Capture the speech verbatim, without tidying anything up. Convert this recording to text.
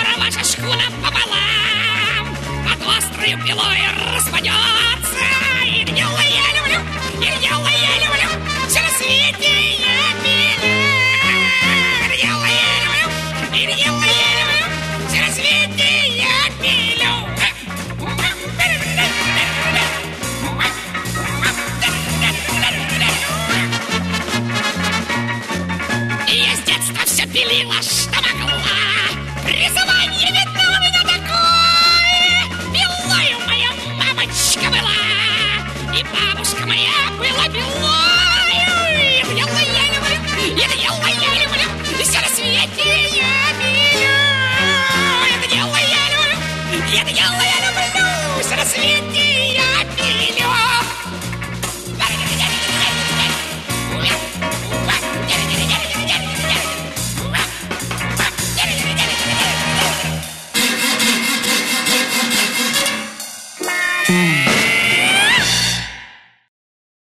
скоро ваша шхуна пополам под острою пилой распадется. И дело я люблю, и дело я люблю, все на свете я пилю. И дело я люблю, и дело я люблю, все на свете я пилю. И я с детства все пилила, что могла. Призвание видно у меня такое. Пилою моя мамочка была, и бабушка моя была пилою. И дело я люблю, и дело я люблю, и все на свете я пилю. Это дело я люблю, это дело я люблю, все на свете я пилю. Mm.